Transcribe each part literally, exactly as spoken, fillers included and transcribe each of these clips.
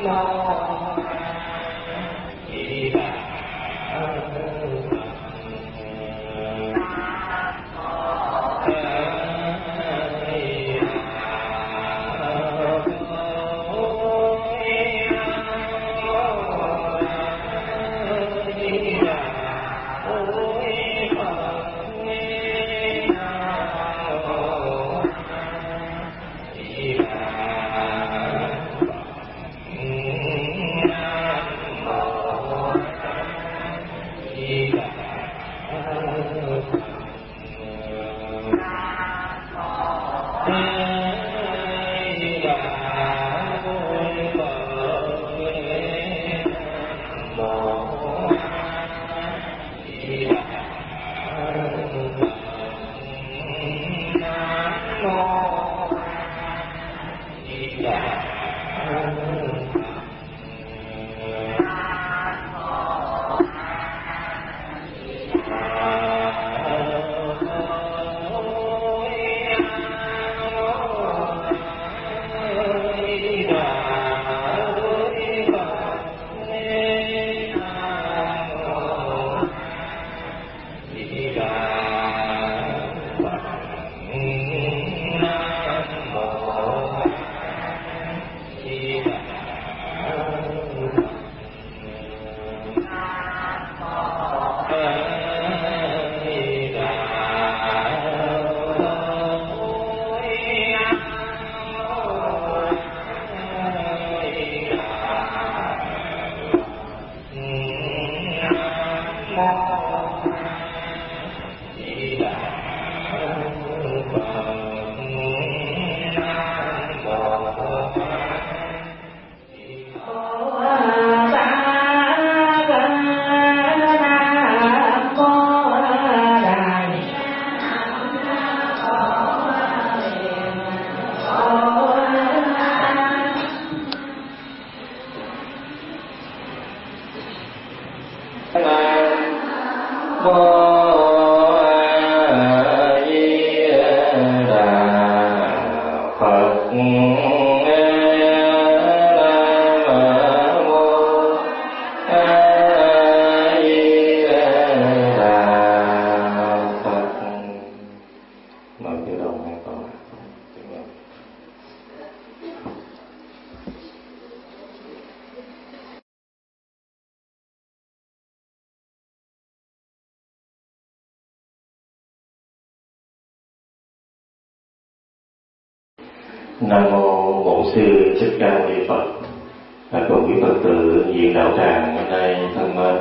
Nam mô Bổn Sư Thích Ca Mâu Ni Phật. Cùng quý Phật tử diện đạo tràng hôm nay thân mến,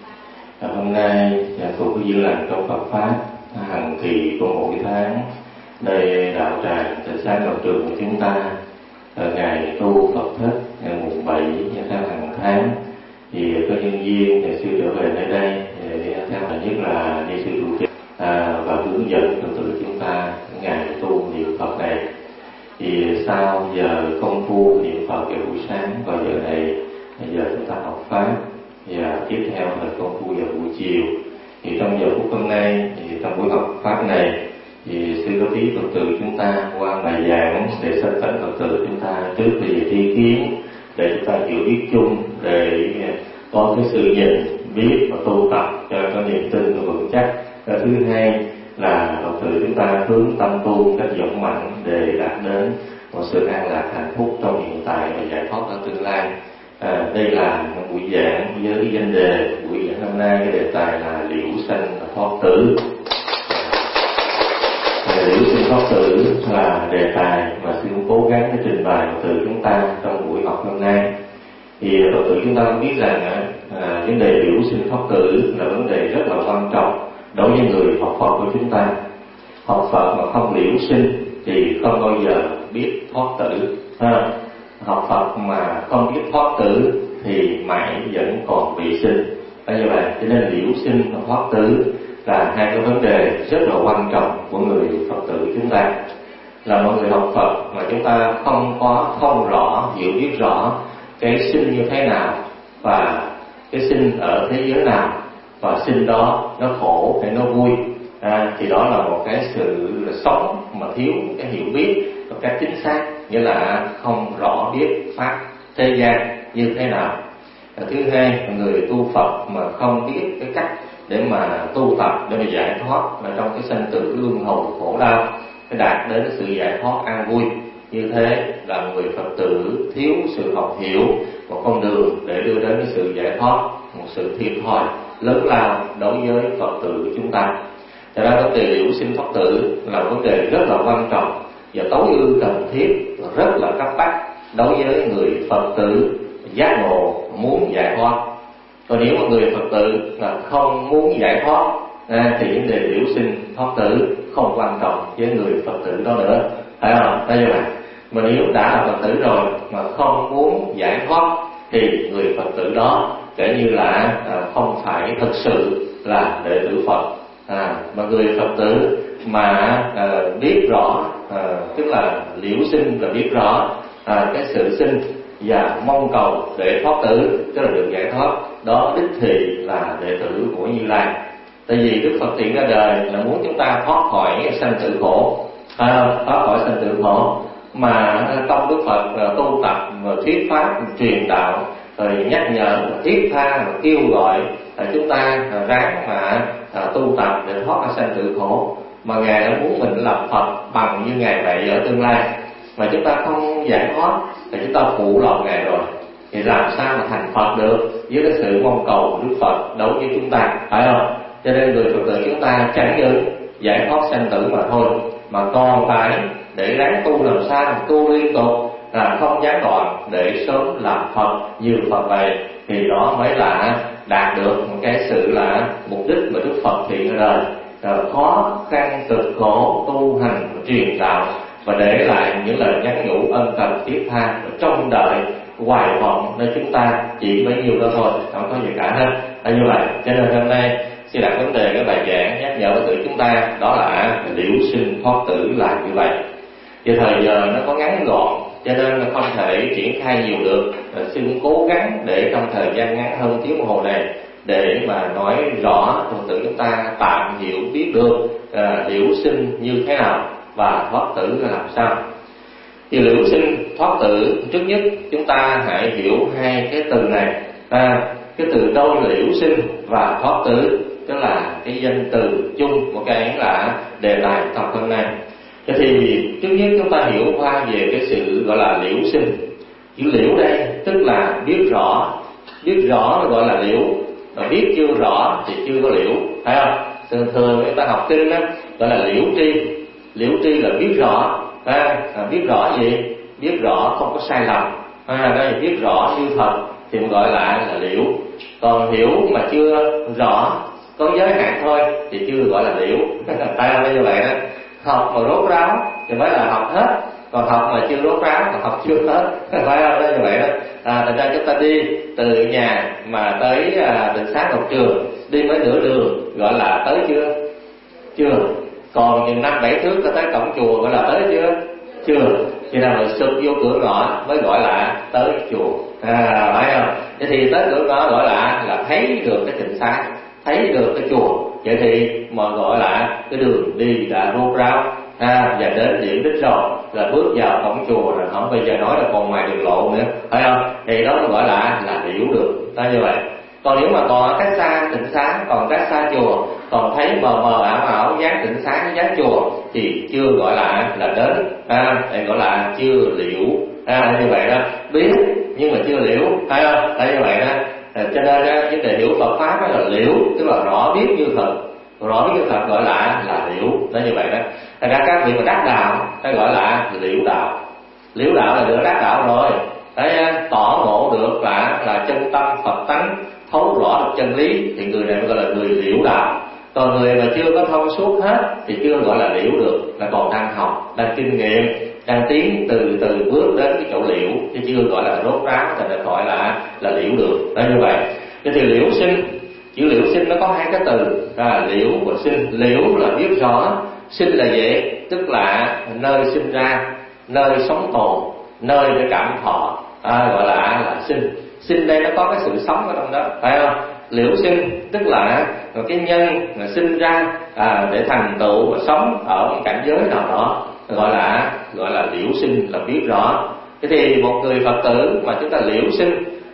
hôm nay cùng có dự lành trong Phật pháp hàng kỳ của mỗi tháng. Đây đạo tràng tại xã Ngọc Trường của chúng ta, ngày tu Phật thích ngày mùng bảy theo hàng tháng thì có nhân viên thầy sư trở về nơi đây để theo là nhất là đi sư trụ trì à, và hướng dẫn Phật tử chúng ta ngày tu niệm Phật này. Thì sau giờ công phu niệm Phật vào buổi sáng và giờ này giờ chúng ta học pháp và tiếp theo là công phu vào buổi chiều. Thì trong giờ phút hôm nay thì trong buổi học pháp này thì sư có tí Phật tử chúng ta qua bài giảng để sắp tận Phật tử chúng ta trước về tri kiến để chúng ta hiểu biết chung, để có cái sự nhìn biết và tu tập cho có niềm tin và vững chắc. Và thứ hai là Phật tử chúng ta hướng tâm tu cách dũng mạnh để đạt đến một sự an lạc hạnh phúc trong hiện tại và giải thoát ở tương lai. À, đây là một buổi giảng với danh đề buổi giảng hôm nay, cái đề tài là liễu sanh và thoát tử. Liễu sinh thoát tử là đề tài mà sư cũng cố gắng để trình bày Phật tử chúng ta trong buổi học hôm nay. Thì Phật tử chúng ta biết rằng à, vấn đề liễu sinh thoát tử là vấn đề rất là quan trọng đối với người học Phật của chúng ta. Học Phật mà không liễu sinh thì không bao giờ biết thoát tử. Ha. Học Phật mà không biết thoát tử thì mãi vẫn còn bị sinh. Đó như vậy, cho nên liễu sinh và thoát tử là hai cái vấn đề rất là quan trọng của người Phật tử chúng ta. Là mọi người học Phật mà chúng ta không có không rõ, hiểu biết rõ cái sinh như thế nào và cái sinh ở thế giới nào và sinh đó nó khổ hay nó vui, à, thì đó là một cái sự là sống mà thiếu cái hiểu biết một cách chính xác, nghĩa là không rõ biết pháp thế gian như thế nào. Thứ hai, người tu Phật mà không biết cái cách để mà tu tập để mà giải thoát mà trong cái sanh tử luân hồi khổ đau, để đạt đến sự giải thoát an vui, như thế là người Phật tử thiếu sự học hiểu một con đường để đưa đến cái sự giải thoát, một sự thiệt thòi lớn lao đối với Phật tử chúng ta. Cho nên vấn đề liễu sinh thoát tử là vấn đề rất là quan trọng và tối ưu cần thiết, rất là cấp bách đối với người Phật tử giác ngộ muốn giải thoát. Còn nếu mà người Phật tử là không muốn giải thoát à, thì vấn đề liễu sinh thoát tử không quan trọng với người Phật tử đó nữa, phải không? Thấy chưa bạn? Mà nếu đã là Phật tử rồi mà không muốn giải thoát thì người Phật tử đó kể như là à, không phải thực sự là đệ tử Phật. À, mà người Phật tử mà à, biết rõ, à, tức là liễu sinh là biết rõ à, cái sự sinh và mong cầu để thoát tử, tức là được giải thoát, đó đích thị là đệ tử của Như Lai. Tại vì Đức Phật hiện ra đời là muốn chúng ta thoát khỏi sanh tử khổ, à, thoát khỏi sanh tử khổ. Mà trong Đức Phật tu tập và thuyết pháp truyền đạo, rồi nhắc nhở, thiết tha, kêu gọi chúng ta ráng mà tu tập để thoát ra sanh tử khổ. Mà Ngài đã muốn mình làm Phật bằng như Ngài vậy ở tương lai. Mà chúng ta không giải thoát thì chúng ta phụ lòng Ngài rồi, thì làm sao mà thành Phật được với cái sự mong cầu của Đức Phật đối với chúng ta, phải không? Cho nên người Phật tử chúng ta chẳng những giải thoát sanh tử mà thôi, mà còn phải để ráng tu làm sao tu liên tục, là không gián đoạn để sớm làm Phật như Phật vậy, thì đó mới là đạt được một cái sự là mục đích mà Đức Phật hiện ra đời. Rồi khó khăn cực khổ tu hành truyền đạo và để lại những lời nhắn nhủ ân cần thiết tha trong đời hoài vọng nơi chúng ta chỉ bấy nhiêu đó thôi, không có gì cả hết. Là như vậy, cho nên hôm nay xin đặt vấn đề cái bài giảng nhắc nhở với chúng ta đó là liễu sinh thoát tử là như vậy. Và thời giờ nó có ngắn gọn cho nên không thể triển khai nhiều được. Xin cố gắng để trong thời gian ngắn hơn tiếng đồng hồ này để mà nói rõ Phật tử chúng ta tạm hiểu biết được à, liễu sinh như thế nào và thoát tử là làm sao. Thì liễu sinh thoát tử, trước nhất chúng ta hãy hiểu hai cái từ này. À, cái từ đôi liễu sinh và thoát tử, tức là cái danh từ chung một cái là đề tài tập hôm nay. Thế thì trước nhất chúng ta hiểu qua về cái sự gọi là liễu sinh. Chữ liễu đây tức là biết rõ, biết rõ gọi là liễu, mà biết chưa rõ thì chưa có liễu, phải không? Thường thường chúng ta học kinh đó gọi là liễu tri, liễu tri là biết rõ, à, biết rõ gì? Biết rõ không có sai lầm, à, đây là biết rõ như thật thì mình gọi là là liễu. Còn hiểu mà chưa rõ, có giới hạn thôi thì chưa gọi là liễu. Tại sao như vậy đó? Học mà rốt ráo thì mới là học hết, còn học mà chưa rốt ráo còn học chưa hết, phải không? Đó như vậy đó. À, thành ra chúng ta đi từ nhà mà tới à, Tịnh Xá Ngọc Trường đi mới nửa đường gọi là tới chưa? Chưa. Còn những năm bảy thước ta tới cổng chùa gọi là tới chưa? Chưa. Khi nào mà sụp vô cửa ngõ mới gọi là tới chùa, à, phải không? Vậy thì tới cửa ngõ gọi là là thấy được cái Tịnh Xá, thấy được cái chùa. Vậy thì mà gọi là cái đường đi đã rốt ráo, à, và đến điểm đích rồi là bước vào cổng chùa rồi, không bây giờ nói là còn ngoài đường lộ nữa, phải không? Thì đó gọi là là hiểu được, đó như vậy. Còn nếu mà còn cách xa Tịnh Xá, còn cách xa chùa, còn thấy mờ mờ ảo ảo dáng Tịnh Xá với dáng chùa thì chưa gọi là là đến, à, thì gọi là chưa liễu, à, như vậy đó. Biết nhưng mà chưa liễu, phải không? Tại như vậy đó. À, cho nên á, vấn đề hiểu Phật pháp đó là liễu, tức là rõ biết như thật, rõ biết như thật gọi là là liễu, đó như vậy đó. Thành ra các vị mà đắc đạo, cái gọi là liễu đạo, liễu đạo là được đắc đạo rồi, đấy, tỏ ngộ được là là chân tâm Phật tánh, thấu rõ được chân lý thì người này gọi là người liễu đạo. Còn người mà chưa có thông suốt hết thì chưa gọi là liễu được, là còn đang học, đang kinh nghiệm, đang tiến từ từ bước đến cái chỗ liễu, chứ chưa gọi là rốt ráo thì được gọi là là liễu được. Đó như vậy. Thế thì liễu sinh, chữ liễu sinh nó có hai cái từ là liễu và sinh. Liễu là biết rõ, sinh là gì? Tức là nơi sinh ra, nơi sống tồn, nơi để cảm thọ, à, gọi là là sinh. Sinh đây nó có cái sự sống ở trong đó, phải không? Liễu sinh tức là cái nhân mà sinh ra à, để thành tựu và sống ở một cảnh giới nào đó, gọi là gọi là liễu sinh, là biết rõ. Thế thì một người Phật tử mà chúng ta liễu sinh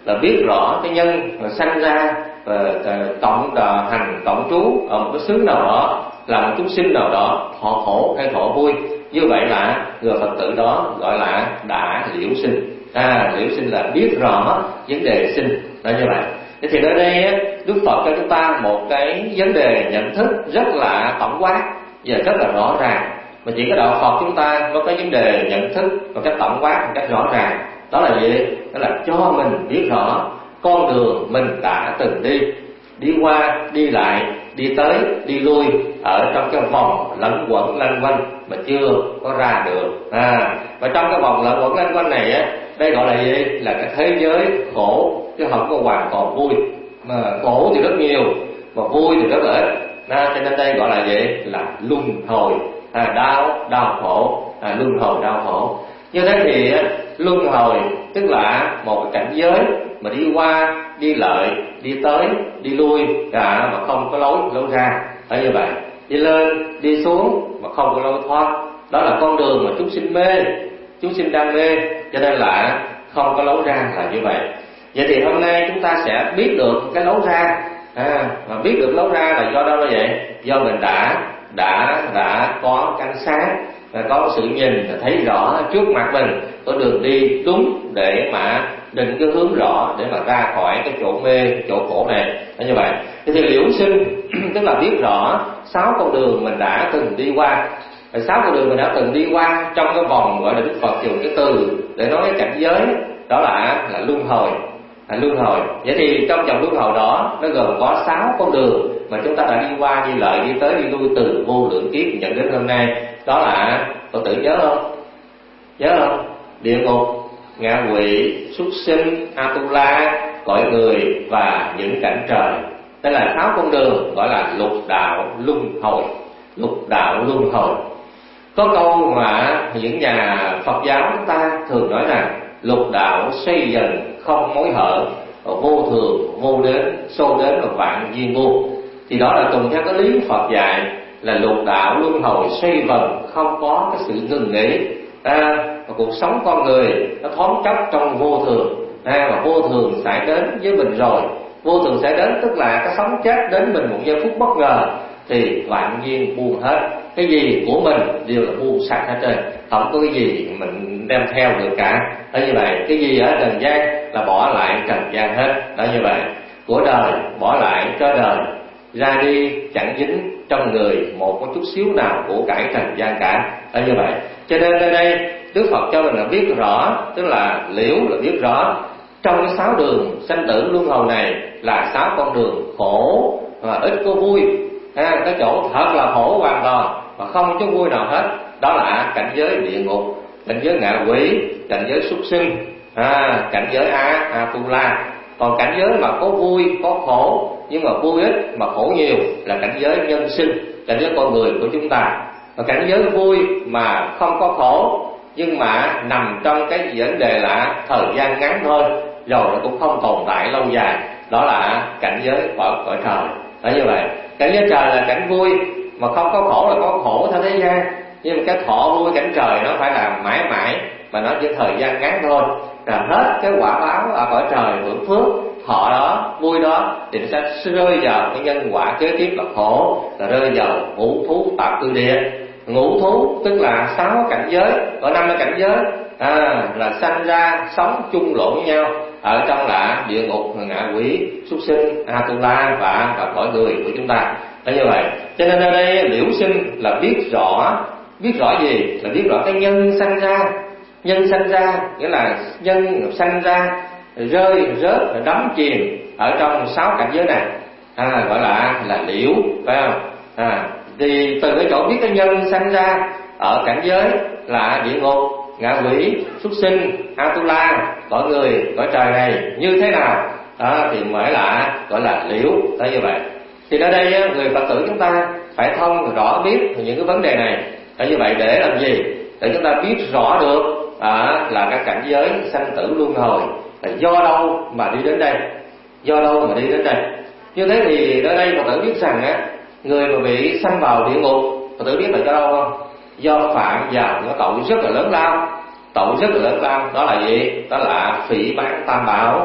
là biết rõ cái nhân mà sanh ra và cộng hành cộng trú ở một cái xứ nào đó, là một chúng sinh nào đó thọ khổ hay thọ vui. Như vậy là người Phật tử đó gọi là đã liễu sinh. À, liễu sinh là biết rõ vấn đề sinh, là như vậy. Thế thì ở đây Đức Phật cho chúng ta một cái vấn đề nhận thức rất là tổng quát và rất là rõ ràng. Mà chỉ có đạo Phật chúng ta có cái vấn đề nhận thức một cách tổng quát, một cách rõ ràng. Đó là gì? Đó là cho mình biết rõ con đường mình đã từng đi, đi qua, đi lại, đi tới, đi lui ở trong cái vòng lẫn quẩn lanh quanh mà chưa có ra được. À, và trong cái vòng lẫn quẩn lanh quanh này á, đây gọi là gì? Là cái thế giới khổ, chứ không có hoàn toàn vui. Mà khổ thì rất nhiều, mà vui thì rất là ít. À, cho nên đây gọi là gì? Là luân hồi, à, đau, đau khổ, à, luân hồi đau khổ. Như thế thì luân hồi tức là một cái cảnh giới mà đi qua, đi lại, đi tới, đi lui, à, mà không có lối lối ra. Ở như vậy, đi lên, đi xuống mà không có lối thoát. Đó là con đường mà chúng sinh mê, chúng sinh đang mê, cho nên là không có lối ra là như vậy. Vậy thì hôm nay chúng ta sẽ biết được cái lối ra, à, mà biết được lối ra là do đâu là vậy? Do mình đã đã đã có cái ánh sáng, và có sự nhìn thấy rõ trước mặt mình có đường đi đúng để mà định cái hướng rõ để mà ra khỏi cái chỗ mê, cái chỗ khổ này. Là như vậy. Thì liễu sinh tức là biết rõ sáu con đường mình đã từng đi qua. Và sáu con đường mình đã từng đi qua trong cái vòng gọi là Đức Phật dùng cái từ để nói cái cảnh giới đó là là luân hồi. À, luân hồi. Vậy thì trong vòng luân hồi đó nó gồm có sáu con đường mà chúng ta đã đi qua, đi lại, đi tới, đi lui từ vô lượng kiếp nhận đến hôm nay. Đó là, Phật tử nhớ không? Nhớ không? Địa ngục, ngạ quỷ, súc sinh, Atula, cõi người và những cảnh trời. Đây là sáu con đường gọi là lục đạo luân hồi. Lục đạo luân hồi. Có câu mà những nhà Phật giáo chúng ta thường nói rằng lục đạo xoay dần không mối hở, vô thường vô đến, xô đến và vạn duyên vô. Thì đó là tùy theo cái lý Phật dạy là lục đạo luân hồi xoay vần, không có cái sự ngừng nghỉ. À, và cuộc sống con người nó thoáng chốc trong vô thường, à, và vô thường sẽ đến với mình rồi. Vô thường sẽ đến tức là cái sống chết đến mình một giây phút bất ngờ thì vạn duyên buông hết. Cái gì của mình đều là buông sạch hết trơn, không có cái gì mình đem theo được cả. Đó như vậy, cái gì ở trần gian là bỏ lại trần gian hết. Đó như vậy, của đời bỏ lại cho đời, ra đi chẳng dính trong người một có chút xíu nào của cải trần gian cả. Đó như vậy, cho nên ở đây Đức Phật cho mình là biết rõ, tức là liễu là biết rõ trong cái sáu đường sanh tử luân hồi này là sáu con đường khổ và ít có vui. À, cái chỗ thật là khổ hoàn toàn và không có vui nào hết. Đó là cảnh giới địa ngục, cảnh giới ngạ quỷ, cảnh giới súc sinh, à, cảnh giới a Atula. Còn cảnh giới mà có vui, có khổ nhưng mà vui ít mà khổ nhiều là cảnh giới nhân sinh, cảnh giới con người của chúng ta. Và cảnh giới vui mà không có khổ nhưng mà nằm trong cái vấn đề là thời gian ngắn thôi, rồi nó cũng không tồn tại lâu dài. Đó là cảnh giới cõi cõi trời. Đó như vậy, cảnh giới trời là cảnh vui mà không có khổ là có khổ theo thế gian. Nhưng mà cái thọ vui cảnh trời nó phải là mãi mãi, mà nó chỉ thời gian ngắn thôi. Rồi hết cái quả báo ở cõi trời hưởng phước thọ đó, vui đó thì nó sẽ rơi vào cái nhân quả kế tiếp là khổ, là rơi vào ngũ thú tạp cư địa. Ngũ thú tức là sáu cảnh giới, có năm cái cảnh giới, à, là sanh ra sống chung lộn với nhau ở trong là địa ngục, ngạ quỷ, súc sinh, Atula và và cõi người của chúng ta. Đó như vậy, cho nên ở đây liễu sinh là biết rõ, biết rõ gì? Là biết rõ cái nhân sanh ra, nhân sanh ra nghĩa là nhân sanh ra rơi rớt đắm chìm ở trong sáu cảnh giới này, à, gọi là là liễu, phải không? À, thì từ cái chỗ biết cái nhân sanh ra ở cảnh giới là địa ngục, ngạ quỷ, súc sinh, Atula, cõi người, cõi trời này như thế nào, đó, thì mới là gọi là liễu. Đó như vậy. Thì ở đây người Phật tử chúng ta phải thông rõ biết những cái vấn đề này. Đó như vậy để làm gì? Để chúng ta biết rõ được à, là cái cảnh giới sanh tử luân hồi là do đâu mà đi đến đây, do đâu mà đi đến đây. Như thế thì ở đây Phật tử biết rằng á, người mà bị sanh vào địa ngục, Phật tử biết là do đâu không? Do phạm vào những tội rất là lớn lao. Tội rất là lớn lao đó là gì? Đó là phỉ báng tam bảo,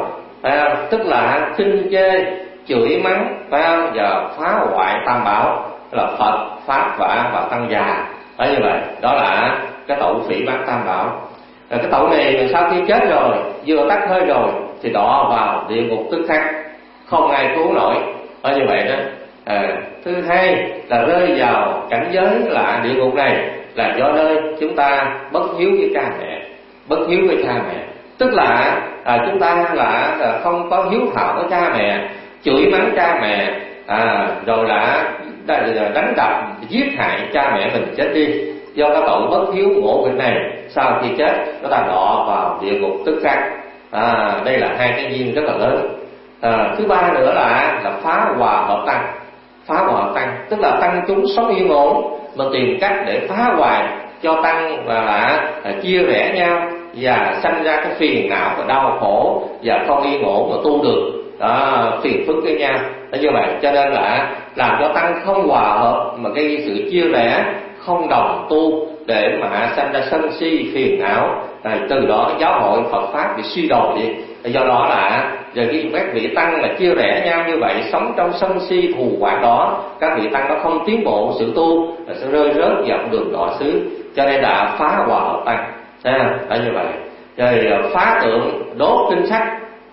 phải không? Tức là khinh chê, chửi mắng, phải không? Và phá hoại tam bảo là Phật, Pháp và và Tăng già. Phải như vậy, đó là cái tội phỉ báng tam bảo. Rồi cái tội này sau khi chết rồi, vừa tắt hơi rồi thì đọa vào địa ngục tức khắc, không ai cứu nổi. Ở như vậy đó. À, thứ hai là rơi vào cảnh giới là địa ngục này là do nơi chúng ta bất hiếu với cha mẹ, bất hiếu với cha mẹ, tức là à, chúng ta là, là không có hiếu thảo với cha mẹ, chửi mắng cha mẹ, à, rồi là đánh đập, giết hại cha mẹ mình chết đi. Do cái tội bất hiếu ngộ nghịch này, sau khi chết chúng ta đọa vào địa ngục tức khắc. À, đây là hai cái duyên rất là lớn. À, thứ ba nữa là là phá hòa hợp tăng. Phá hòa hợp tăng tức là tăng chúng sống yên ổn mà tìm cách để phá hoại cho tăng và là, là chia rẽ nhau và sanh ra cái phiền não và đau khổ và không yên ổn mà tu được. Đó, phiền phức với nhau. Đó, như vậy cho nên là làm cho tăng không hòa hợp mà gây sự chia rẽ, không đồng tu để mà sanh ra sân si phiền não. À, từ đó giáo hội Phật pháp bị suy đồi đi. Do đó là giờ khi các vị tăng là chia rẽ nhau như vậy, sống trong sân si thù oán đó, các vị tăng nó không tiến bộ sự tu, là sẽ rơi rớt vào đường đọa xứ. Cho nên là phá hòa hợp tăng. À, là như vậy. Rồi phá tượng, đốt kinh sách,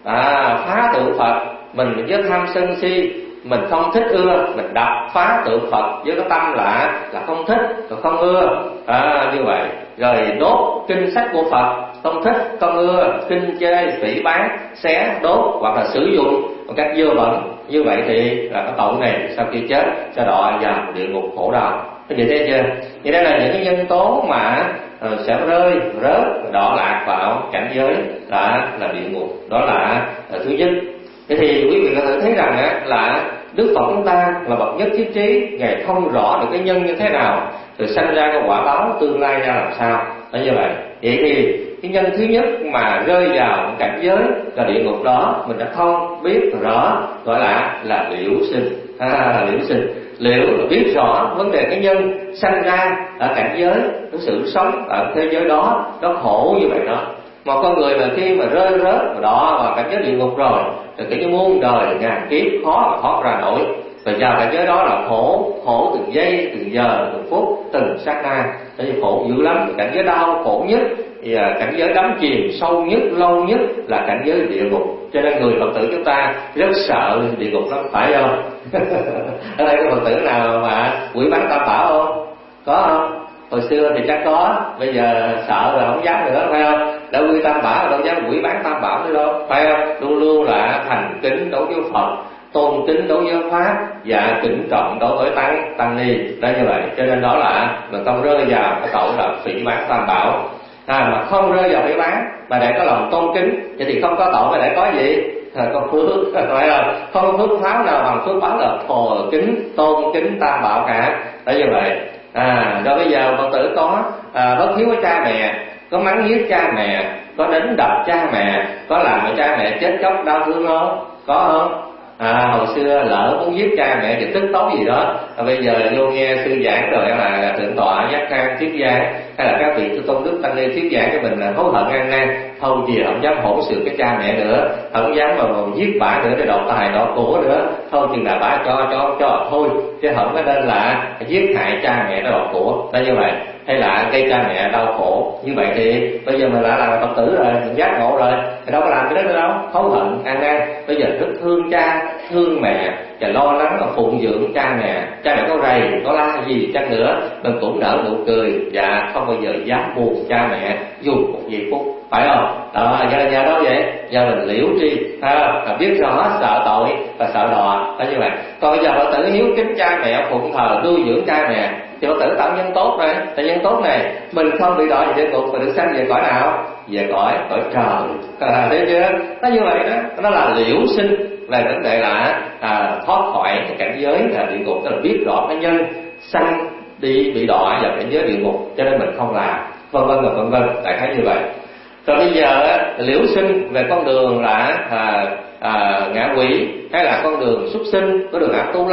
à, phá tượng Phật, mình với tham sân si mình không thích ưa, mình đập phá tượng Phật với cái tâm là là không thích, không ưa. À, như vậy. Rồi đốt kinh sách của Phật, không thích, không ưa, kinh chê, phỉ báng, xé, đốt hoặc là sử dụng một cách dơ bẩn. Như vậy thì là cái tội này sau khi chết sẽ đọa vào địa ngục khổ đau. Các vị thấy chưa? Vậy đây là những cái nhân tố mà uh, sẽ rơi rớt đọa lạc vào cảnh giới là là địa ngục. Đó là uh, thứ nhất. Thế thì quý vị có thể thấy rằng á, là Đức Phật chúng ta là bậc nhất thiết trí, Ngài không rõ được cái nhân như thế nào, rồi sanh ra cái quả báo tương lai ra làm sao. Đó như vậy. Vậy thì cái nhân thứ nhất mà rơi vào cảnh giới là địa ngục đó, mình đã không biết rõ, gọi là là liễu sinh. À, liễu sinh. Liễu là biết rõ vấn đề cái nhân sanh ra ở cảnh giới, cái sự sống ở thế giới đó, nó khổ như vậy đó. Một con người mà khi mà rơi rớt đó vào cảnh giới địa ngục rồi, thì cái muôn đời ngàn kiếp khó mà thoát ra nổi. Và vào cảnh giới đó là khổ, khổ từng giây, từng giờ, từng phút, từng sát na. Thế thì khổ dữ lắm. Cảnh giới đau khổ nhất, thì cảnh giới đắm chìm sâu nhất, lâu nhất là cảnh giới địa ngục. Cho nên người Phật tử chúng ta rất sợ địa ngục lắm, phải không? Ở đây có Phật tử nào mà quỷ bắn tam bảo không? Có không? Hồi xưa thì chắc có, bây giờ sợ rồi không dám nữa, phải không? Đã quy tam bảo đâu dám quỷ bán tam bảo nữa đâu, phải không? Luôn luôn là thành kính đối với Phật, tôn kính đối với Pháp và kính trọng đối với tăng tăng ni. Đó như vậy. Cho nên đó là mình không rơi vào cái tội là phỉ bán tam bảo. À, mà không rơi vào phỉ bán mà để có lòng tôn kính, vậy thì không có tội mà để có gì? À, có phước, phải không? Không có phước pháo nào bằng phước báo là thờ kính tôn kính tam bảo cả. Đó như vậy. À, rồi bây giờ Phật tử có à, bất hiếu với cha mẹ, có mắng nhiếc cha mẹ, có đánh đập cha mẹ, có làm cho cha mẹ chết chóc đau thương không? Có không? À, hồi xưa lỡ muốn giết cha mẹ thì tức tối gì đó, à, bây giờ vô nghe sư giảng rồi là thượng tọa giác khang thuyết giảng, hay là các vị tôn đức tăng ni thuyết giảng cho mình là hối hận ăn năn, thôi gì không dám hỗn sự cái cha mẹ nữa, không dám mà giết bả nữa để đòi tài đòi của nữa, thôi chừng nào bả cho cho cho thôi, chứ không có nên là giết hại cha mẹ đòi của. Đó như vậy. Hay là gây cha mẹ đau khổ. Như vậy thì bây giờ mình đã làm Phật tử rồi, mình giác ngộ rồi, thì đâu có làm cái đó nữa đâu, hối hận ăn năn. Bây giờ rất thương cha, thương mẹ và lo lắng và phụng dưỡng cha mẹ. Cha mẹ có rầy, có la gì chăng nữa, mình cũng nở nụ cười và không bao giờ dám buồn cha mẹ dù một giây phút, phải không? Đó, do là nhờ đó vậy, do mình liễu tri, phải không? Là biết rõ sợ tội và sợ đọa. Đó như vậy. Còn bây giờ Phật tử hiếu kính cha mẹ, phụng thờ nuôi dưỡng cha mẹ, thì Phật tử tạo nhân tốt rồi. Tại nhân tốt này mình không bị đọa về địa ngục mà được sanh về cõi nào? Về cõi cõi trời. À, thấy chưa? Nó như vậy đó, nó là liễu sinh, về vấn đề là à, thoát khỏi cái cảnh giới là địa ngục, tức là biết rõ cái nhân sanh đi bị đọa vào cảnh giới địa ngục, cho nên mình không làm, vân vân và vân vân, đại khái như vậy. Rồi bây giờ liễu sinh về con đường là à, à, ngạ quỷ hay là con đường súc sinh, con đường ác tu la,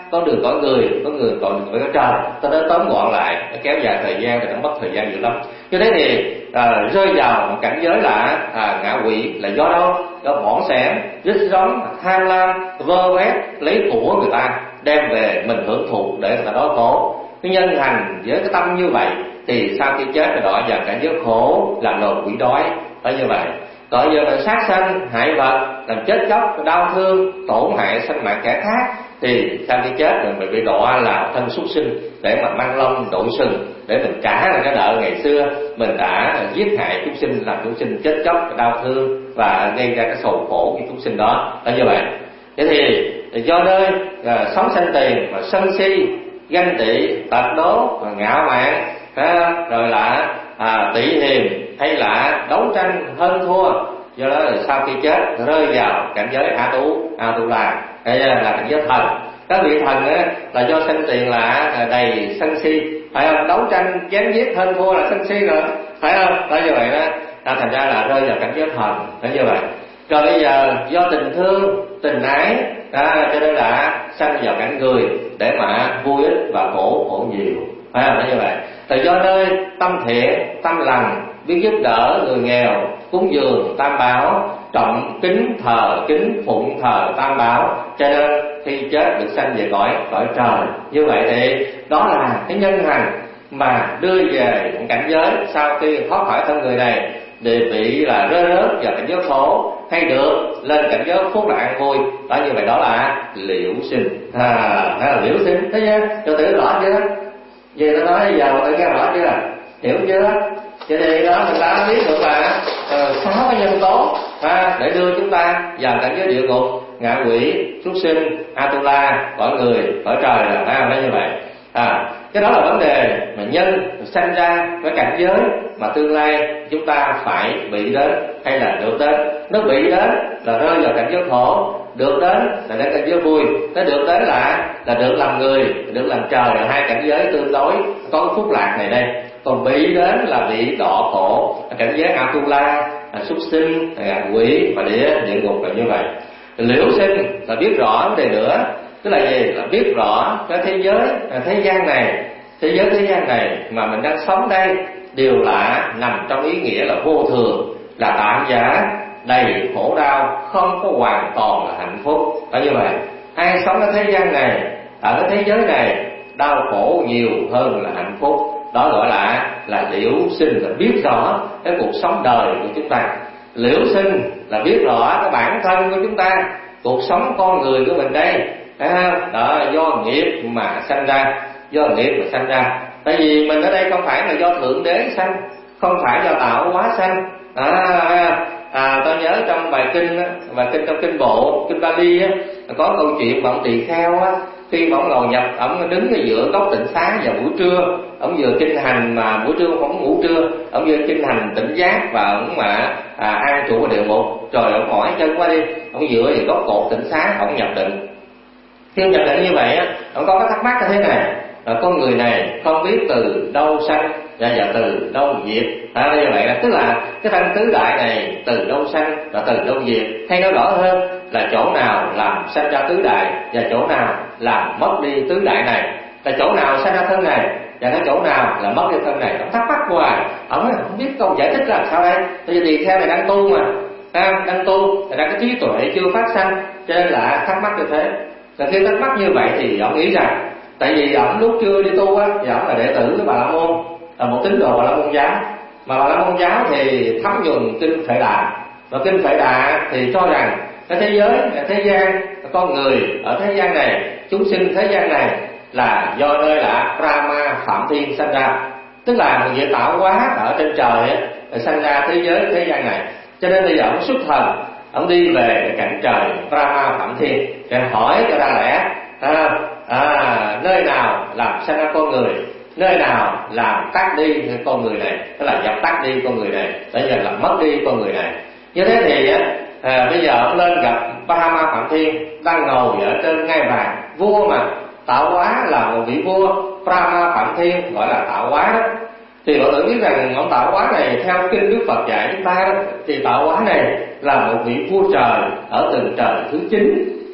con đường cõi người, con người cõi cõi trời. Tôi nói tóm gọn lại, nó kéo dài thời gian thì nó mất thời gian dữ lắm. Như thế thì à, rơi vào một cảnh giới là à, ngạ quỷ là do đâu? Do bỏng sẻn, rít rống, tham lam, vơ vét, lấy của người ta đem về mình hưởng thụ để người ta đói khổ. Cái nhân hành với cái tâm như vậy thì sau khi chết rồi đọa vào cảnh giới khổ là nồi quỷ đói, phải như vậy. Còn giờ là sát sanh, hại vật, làm chết chóc, đau thương, tổn hại sinh mạng kẻ khác thì sau khi chết rồi mình bị đọa là thân súc sinh để mà mang lông đội sừng để mình trả lại cái nợ ngày xưa mình đã giết hại chúng sinh, làm chúng sinh chết chóc, đau thương và gây ra cái sầu khổ của chúng sinh đó, là như vậy. Thế thì do nơi à, sống sanh tiền mà sân si, ganh tị, tật đố, ngạo mạn, à, rồi là à, tị hiềm hay là đấu tranh hơn thua, do đó là sau khi chết rơi vào cảnh giới A Tu A Tu La hay là cảnh giới thần. Các vị thần á, là do sanh tiền là đầy sân si, phải không? Đấu tranh chém giết hơn thua là sân si rồi, phải không? Đó như vậy đó, à, thành ra là rơi vào cảnh giới thần, đó như vậy. Rồi bây giờ do tình thương, tình ái, à, cho nên là sanh vào cảnh người để mà vui ít và khổ khổ nhiều, phải không? Đó như vậy. Rồi do nơi tâm thiện, tâm lành, biết giúp đỡ người nghèo, cúng dường tam bảo, trọng kính thờ kính phụng thờ tam bảo, cho nên khi chết được sanh về cõi cõi trời. Như vậy thì đó là cái nhân hành mà đưa về cảnh giới sau khi thoát khỏi thân người này để bị là rơi rớt vào cảnh giới khổ hay được lên cảnh giới phúc lạc an vui. Đó, như vậy đó là liễu sinh, à, đó là liễu sinh, thấy chưa? Cho tự rõ chưa? Vậy tôi nói bây giờ tự nghe rõ chưa? Hiểu chưa? Cho nên đó mình đã biết được là uh, sáu cái nhân tố à, để đưa chúng ta vào cảnh giới địa ngục, ngạ quỷ, súc sinh, Atula, cõi người, cõi trời là à, nó như vậy. À, cái đó là vấn đề mà nhân sanh ra cái cảnh giới mà tương lai chúng ta phải bị đến hay là được đến. Nó bị đến là rơi vào cảnh giới khổ, được đến là đến cảnh giới vui, nó được đến là là được làm người, được làm trời, là hai cảnh giới tương đối có cái phúc lạc này đây. Còn bị đến là bị đọa khổ, cảnh giới Atula, súc sinh, ngạ quỷ và địa địa ngục là như vậy. Liễu sinh là biết rõ vấn đề nữa, tức là gì? Là biết rõ cái thế giới thế gian này, thế giới thế gian này mà mình đang sống đây đều là nằm trong ý nghĩa là vô thường, là tạm giả, đầy khổ đau, không có hoàn toàn là hạnh phúc. Phải như vậy. Ai sống ở thế gian này, ở cái thế giới này đau khổ nhiều hơn là hạnh phúc. Đó gọi là là liễu sinh, là biết rõ cái cuộc sống đời của chúng ta. Liễu sinh là biết rõ cái bản thân của chúng ta, cuộc sống con người của mình đây, đó do nghiệp mà sanh ra, do nghiệp mà sanh ra. Tại vì mình ở đây không phải là do thượng đế sanh, không phải do tạo hóa sanh. À, à, tôi nhớ trong bài kinh, bài kinh trong kinh bộ, kinh Bali á, có câu chuyện bọn tỳ kheo á, khi ông ngồi nhập, ông đứng ở giữa góc tịnh xá vào buổi trưa, ông vừa kinh hành mà buổi trưa ông ngủ trưa, ông vừa kinh hành tỉnh giác và ông mà à, an trụ ở địa ngục. Rồi ông hỏi chân qua đi, ông dựa vào góc cột tịnh xá, ông nhập định. Khi nhập định như vậy á, ông có cái thắc mắc như thế này: là con người này không biết từ đâu sanh và, và từ đâu diệt. À, như vậy là tức là cái thân tứ đại này từ đâu sanh và từ đâu diệt, hay nói rõ hơn là chỗ nào làm sanh ra tứ đại và chỗ nào làm mất đi tứ đại này, là chỗ nào sanh ra thân này và cái chỗ nào là mất đi thân này. Ông thắc mắc hoài, ông không biết câu giải thích làm sao đây. Bây giờ tỳ kheo này đang tu mà, à, đang tu, là cái trí tuệ chưa phát sanh, cho nên là thắc mắc như thế. Và khi thắc mắc như vậy thì ông nghĩ rằng, tại vì ông lúc chưa đi tu á, thì ông là đệ tử của Bà La Môn, là một tín đồ Bà La Môn giáo. Mà Bà La Môn giáo thì thấm nhuần kinh Phệ Đà, và kinh Phệ Đà thì cho rằng cái thế giới, cái thế gian, con người ở thế gian này, chúng sinh thế gian này là do nơi là Brahma Phạm Thiên sanh ra, tức là một vị tạo hóa ở trên trời ấy, sanh ra thế giới thế gian này. Cho nên bây giờ ông xuất thần, ông đi về cảnh trời Brahma Phạm Thiên, rồi hỏi cho ra lẽ à, à, nơi nào làm sanh ra con người, nơi nào làm tắt đi con người này, tức là dập tắt đi con người này, để giờ làm mất đi con người này. Như thế thì à, bây giờ ông lên gặp Brahma Phạm Thiên đang ngồi ở trên ngai vàng, vua mà, tạo hóa là một vị vua, Brahma Phạm Thiên gọi là tạo hóa đó. Thì mọi người biết rằng ông tạo hóa này theo kinh Đức Phật dạy chúng ta đó, thì tạo hóa này là một vị vua trời ở tầng trời thứ chín,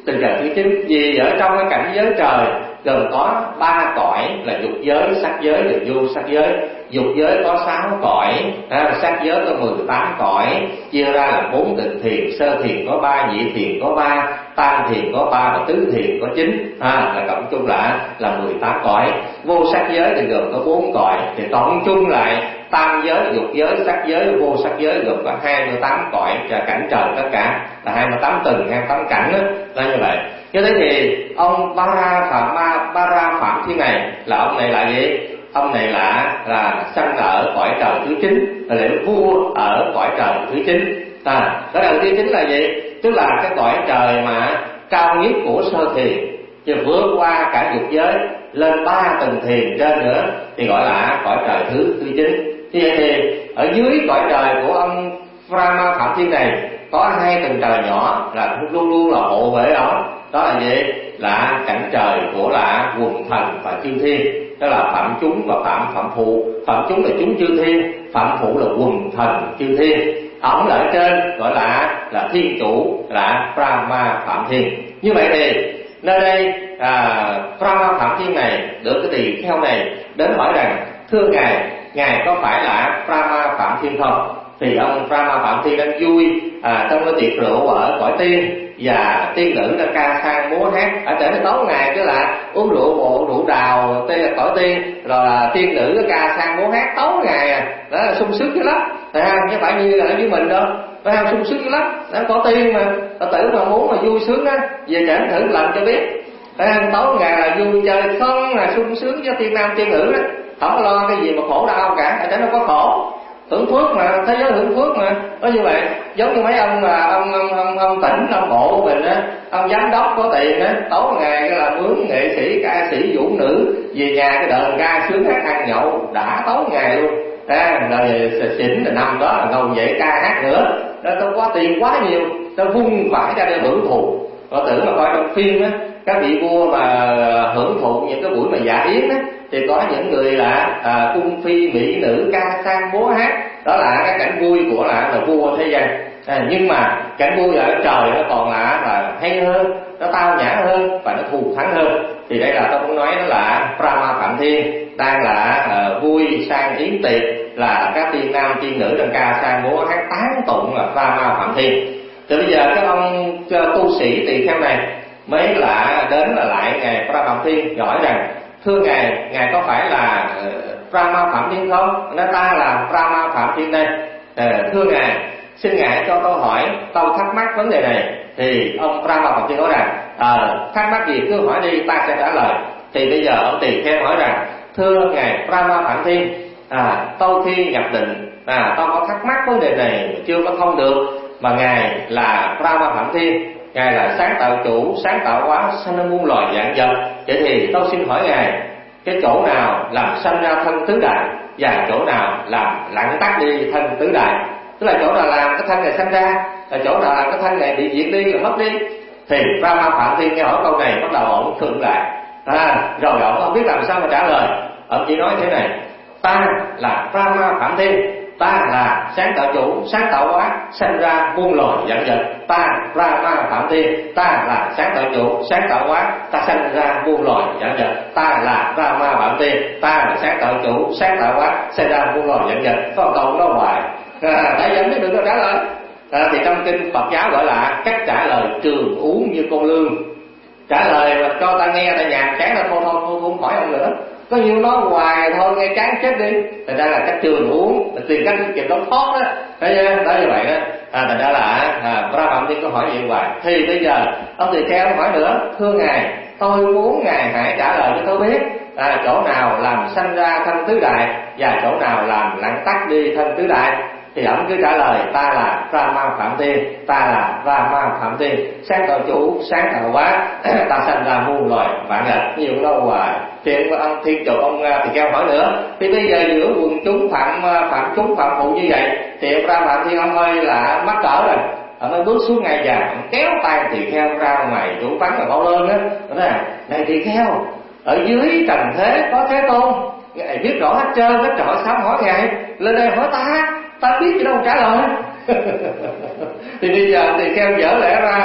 từ trời thứ chín. Vì ở trong cái cảnh giới trời gồm có ba cõi là dục giới, sắc giới và vô sắc giới. Dục giới có sáu cõi, à, sắc giới có mười tám cõi, chia ra là bốn tịnh thiền. Sơ thiền có ba, nhị thiền có ba, tam thiền có ba và tứ thiền có chín, à, là cộng chung là là mười tám cõi. Vô sắc giới thì gồm có bốn cõi, thì tổng chung lại tam giới, dục giới, sắc giới, vô sắc giới gồm có hai mươi tám cõi và cảnh trời tất cả là hai mươi tám tầng, hai mươi tám cảnh đó, là như vậy. Như thế thì ông Bara Phạm Ma Bara Phạm Thiên này là ông này là gì? Ông này là là sanh ở cõi trời thứ chín, là vua ở cõi trời thứ chín. À, cõi trời thứ chín là gì? Tức là cái cõi trời mà cao nhất của sơ thiền, chứ vượt qua cả dục giới lên ba tầng thiền trên nữa thì gọi là cõi trời thứ thứ chín. Như vậy thì ở dưới cõi trời của ông Brahma Phạm Thiên này có hai tầng trời nhỏ là luôn luôn là hộ vệ đó. Đó là gì? Là cảnh trời của là quần thần và chư thiên. Đó là phạm chúng và phạm phạm phụ. Phạm chúng là chúng chư thiên, phạm phụ là quần thần chư thiên. Ông ở trên gọi là là thiên chủ, là Brahma Phạm Thiên. Như vậy thì nơi đây à, Brahma Phạm Thiên này được cái tỳ kheo này đến hỏi rằng: thưa ngài, ngài có phải là Brahma Phạm Thiên không? Thì ông Brahma Phạm Thiên đang vui à, trong cái tiệc rượu ở cõi tiên, và tiên nữ đang ca sang múa hát. Ở trên tối ngày cứ là uống rượu bộ rượu đào tê cõi tiên, rồi là tiên nữ ca sang múa hát tối ngày à, đó là sung sướng dữ lắm, phải không? Chứ phải như là ở với mình đâu, phải không? Sung sướng dữ lắm, đó cõi tiên mà, Phật tử mà muốn mà vui sướng á, về trển thử lần cho biết, phải không? Tối ngày là vui chơi không, là sung sướng với tiên nam tiên nữ đó, không có lo cái gì mà khổ đau cả, ở trển nó có khổ. Hưởng phước mà, thế giới hưởng phước mà, có như vậy. Giống như mấy ông là ông ông ông, ông tỉnh, ông bộ của mình á, ông giám đốc có tiền á, tối ngày cái là mướn nghệ sĩ, ca sĩ, vũ nữ về nhà cái đờn ca sướng hát ăn nhậu đã tối ngày luôn. À, rồi xỉn là nằm đó là ngồi dậy ca hát nữa. Đó, tôi có tiền quá nhiều, tôi vung vãi ra để hưởng thụ. Tôi tưởng mà coi trong phim á, các vị vua mà hưởng thụ những cái buổi mà dạ yến á, thì có những người là à, cung phi mỹ nữ ca sang múa hát, đó là cái cảnh vui của là, là vua thế gian. À, nhưng mà cảnh vui ở trời nó còn là, là hay hơn, nó tao nhã hơn và nó thù thắng hơn. Thì đây là tôi muốn nói đó là Brahma Phạm Thiên đang là uh, vui sang yến tiệc, là các tiên nam tiên nữ đang ca sang múa hát tán tụng là Brahma Phạm Thiên. Thì bây giờ các ông tu sĩ tỳ kheo này mới là đến là lại ngài Brahma Phạm Thiên hỏi rằng: thưa ngài, ngài có phải là uh, Brahma Phạm Thiên không? Nói ta là Brahma Phạm Thiên đây. Uh, thưa ngài, xin ngài cho tôi hỏi, tôi thắc mắc vấn đề này. Thì ông Brahma Phạm Thiên nói rằng: uh, thắc mắc gì cứ hỏi đi, ta sẽ trả lời. Thì bây giờ ông tỳ kheo hỏi rằng: thưa ngài Brahma Phạm Thiên, à, tôi khi nhập định, à, tôi có thắc mắc vấn đề này chưa có thông được, mà ngài là Brahma Phạm Thiên, ngài là sáng tạo chủ, sáng tạo hóa, sanh ra muôn loài vạn vật. Vậy thì tôi xin hỏi ngài, cái chỗ nào làm sanh ra thân tứ đại, và chỗ nào làm lặng tắt đi thân tứ đại? Tức là chỗ nào làm cái thân này sanh ra, là chỗ nào làm cái thân này bị diệt đi rồi mất đi. Thì Brahma Phạm Thiên nghe hỏi câu này bắt đầu ổng khựng lại, à, rồi ổng không biết làm sao mà trả lời. Ông chỉ nói thế này: ta là Brahma Phạm Thiên, ta là sáng tạo chủ, sáng tạo hóa, sanh ra muôn loài vạn vật. Ta Brahma Phạm Thiên, ta là sáng tạo chủ, sáng tạo hóa, ta sanh ra muôn loài vạn vật. Ta là Brahma Phạm Thiên, ta là sáng tạo chủ, sáng tạo hóa, sanh ra muôn loài vạn vật. Có một câu đó hoài, à, đã dẫn đến được trả lời. À, thì trong kinh Phật giáo gọi là cách trả lời trường uống như con lương. Trả lời mà cho ta nghe ta nhàm chán là thôi thôi tôi không hỏi ông nữa, có nhiều nói hoài thôi nghe chán chết đi. Thành ra là cách trường uống, tìm cách kịp đó thoát đó, thấy chưa? Đó như vậy đó. À, thành ra là à, Brahma Phạm Thiên có hỏi vậy hoài. Thì bây giờ ông tỳ kheo hỏi nữa: thưa ngài, tôi muốn ngài hãy trả lời cho tôi biết, à, chỗ nào làm sanh ra thân tứ đại, và chỗ nào làm lặng tắt đi thân tứ đại. Thì ông cứ trả lời: ta là Brahma Phạm Thiên, ta là Brahma Phạm Thiên, sáng tạo chủ, sáng tạo hóa, ta sanh ra muôn loài vạn vật. Nhiều đâu hoài. Thì ông thiên chủ ông thì kêu hỏi nữa: thì bây giờ giữa quần chúng phạm phạm chúng phạm phụ như vậy, thì ông Brahma Phạm Thiên ông ơi là mắc cỡ rồi. Ông mới bước xuống ngay và ông kéo tay tỳ kheo ra ngoài chủ phán là bao lơn á. Nói là: này tỳ kheo, ở dưới trần thế có Thế Tôn, ngài biết rõ hết trơn hết trọi, sao hỏi ngài lên đây hỏi ta, ta biết chứ đâu trả lời. Thì bây giờ tỳ kheo dở lẽ ra